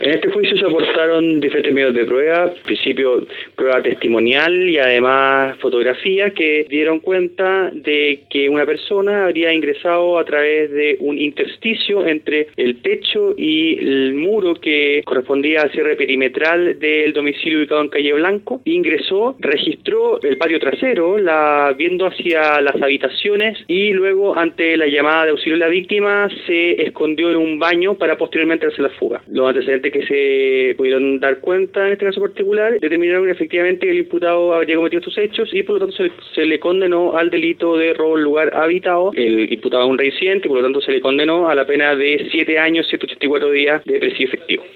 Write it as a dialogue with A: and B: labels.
A: En este juicio se aportaron diferentes medios de prueba, en principio prueba testimonial y además fotografía que dieron cuenta de que una persona habría ingresado a través de un intersticio entre el techo y el muro que correspondía al cierre perimetral del domicilio ubicado en Calle Blanco. Ingresó, registró el patio trasero, viendo hacia las habitaciones y luego ante la llamada de auxilio de la víctima se escondió en un baño para posteriormente hacer la fuga. Los antecedentes que se pudieron dar cuenta en este caso particular determinaron efectivamente que el imputado habría cometido estos hechos y por lo tanto se le condenó al delito de robo en lugar habitado. El imputado es un reincidente y por lo tanto se le condenó a la pena de 7 años, 184 días de presidio efectivo.